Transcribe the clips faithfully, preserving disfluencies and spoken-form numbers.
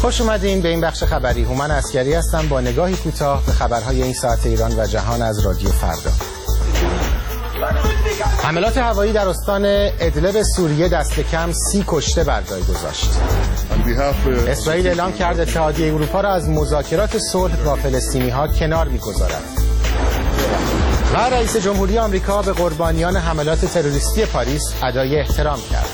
خوش اومدین به این بخش خبری. هومن عسکری هستم با نگاهی کوتاه به خبرهای این ساعت ایران و جهان از رادیو فردا. حملات هوایی در استان ادلب سوریه دست کم سی کشته بر جای گذاشت. اسرائیل اعلام کرد اتحادیه اروپا را از مذاکرات صلح با فلسطینی‌ها کنار می‌گذارد. و رئیس جمهوری آمریکا به قربانیان حملات تروریستی پاریس ادای احترام کرد.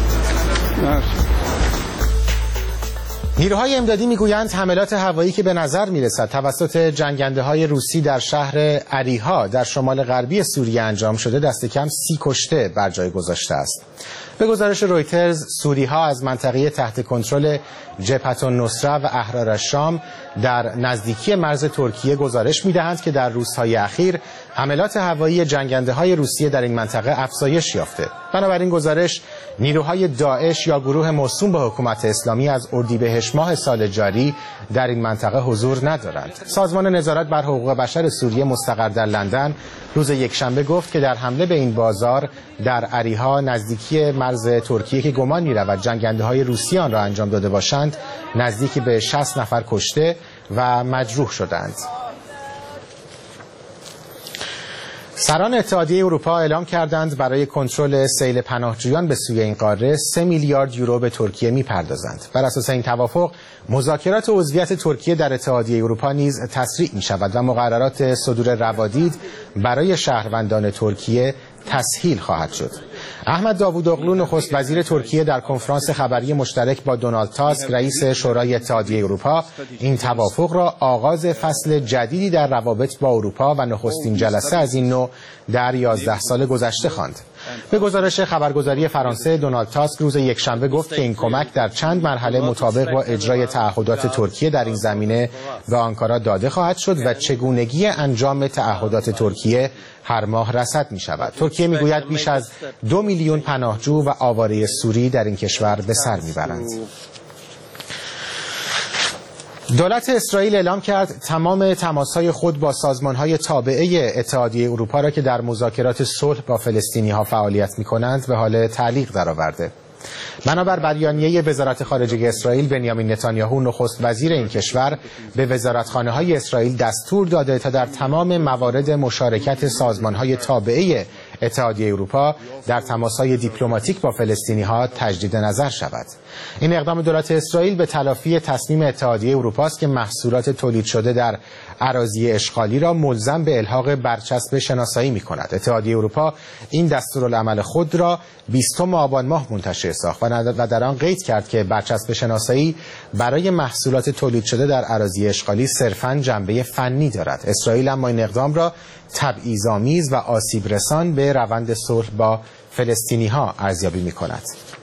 نیروهای امدادی میگویند حملات هوایی که به نظر میرسد توسط جنگنده‌های روسی در شهر اریحا در شمال غربی سوریه انجام شده دست کم سی کشته بر جای گذاشته است. به گزارش رویترز، سوری‌ها از منطقه تحت کنترل جبهة النصره و احرار الشام در نزدیکی مرز ترکیه گزارش می‌دهند که در روزهای اخیر حملات هوایی جنگنده‌های روسیه در این منطقه افزایش یافته. بنابراین گزارش نیروهای داعش یا گروه موسوم به حکومت اسلامی از اردیبهشت ماه سال جاری در این منطقه حضور ندارند. سازمان نظارت بر حقوق بشر سوریه مستقر در لندن روز یکشنبه گفت که در حمله به این بازار در اریحا نزدیکی مرز ترکیه که گمان می‌رود جنگنده‌های روسی آن را انجام داده باشند نزدیکی به شصت نفر کشته و مجروح شدند. سران اتحادیه اروپا اعلام کردند برای کنترل سیل پناهجویان به سوی این قاره سه میلیارد یورو به ترکیه می‌پردازند. بر اساس این توافق مذاکرات عضویت ترکیه در اتحادیه اروپا نیز تسریع می‌شود و مقررات صدور روادید برای شهروندان ترکیه تسهیل خواهد شد. احمد داوودوغلو نخست وزیر ترکیه در کنفرانس خبری مشترک با دونالد تاسک رئیس شورای اتحادیه اروپا این توافق را آغاز فصل جدیدی در روابط با اروپا و نخستین جلسه از این نوع در یازده سال گذشته خواند. به گزارش خبرگزاری فرانسه، دونالد تاسک روز یکشنبه گفت که این کمک در چند مرحله مطابق با اجرای تعهدات ترکیه در این زمینه به آنکارا داده خواهد شد و چگونگی انجام تعهدات ترکیه هر ماه رصد می شود. ترکیه می گوید بیش از دو میلیون پناهجو و آواره سوری در این کشور به سر می برند. دولت اسرائیل اعلام کرد تمام تماس‌های خود با سازمان‌های تابعه اتحادیه اروپا را که در مذاکرات صلح با فلسطینی‌ها فعالیت می‌کنند به حال تعلیق درآورده. بنابر بیانیه وزارت خارجه اسرائیل، بنیامین نتانیاهو نخست وزیر این کشور به وزارتخانه‌های اسرائیل دستور داده تا در تمام موارد مشارکت سازمان‌های تابعه اتحادیه اروپا در تماس‌های دیپلماتیک با فلسطینی‌ها تجدید نظر شود. این اقدام دولت اسرائیل به تلافی تصمیم اتحادیه اروپا است که محصولات تولید شده در اراضی اشغالی را ملزم به الحاق برچسب شناسایی می‌کند. اتحادیه اروپا این دستورالعمل خود را بیستم آبان ماه منتشر ساخت و در آن قید کرد که برچسب شناسایی برای محصولات تولید شده در اراضی اشغالی صرفاً جنبه فنی دارد. اسرائیل اما این اقدام را تبعیض‌آمیز و آسیب رسان به روند صلح با فلسطینی‌ها ارزیابی می‌کند.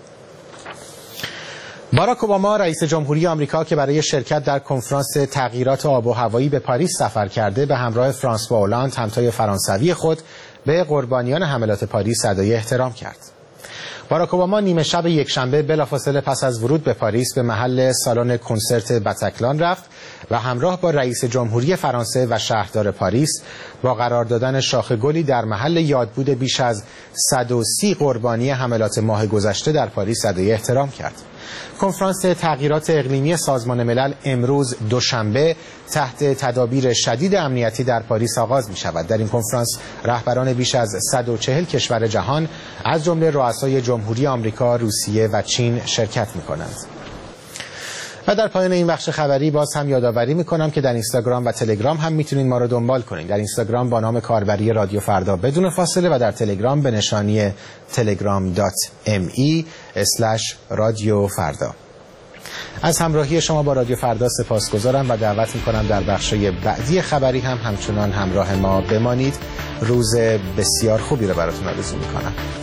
باراک اوباما رئیس جمهوری آمریکا که برای شرکت در کنفرانس تغییرات آب و هوایی به پاریس سفر کرده به همراه فرانسوا اولاند همتای فرانسوی خود به قربانیان حملات پاریس ادای احترام کرد. باراک اوباما نیمه شب یکشنبه بلافاصله پس از ورود به پاریس به محل سالن کنسرت بتکلان رفت و همراه با رئیس جمهوری فرانسه و شهردار پاریس با قرار دادن شاخ گلی در محل یادبود بیش از صد و سی قربانی حملات ماه گذشته در پاریس ادای احترام کرد. کنفرانس تغییرات اقلیمی سازمان ملل امروز دوشنبه تحت تدابیر شدید امنیتی در پاریس آغاز می شود. در این کنفرانس رهبران بیش از صد و چهل کشور جهان از جمله رؤسای جمهوری آمریکا، روسیه و چین شرکت می کنند. و در پایان این بخش خبری باز هم یادآوری میکنم که در اینستاگرام و تلگرام هم میتونید ما رو دنبال کنید. در اینستاگرام با نام کاربری رادیو فردا بدون فاصله و در تلگرام به نشانی تلگرام دات ام ای اسلش رادیو فردا. از همراهی شما با رادیو فردا سپاسگزارم و دعوت میکنم در بخش‌های بعدی خبری هم همچنان همراه ما بمانید. روز بسیار خوبی رو براتون آرزو میکنم.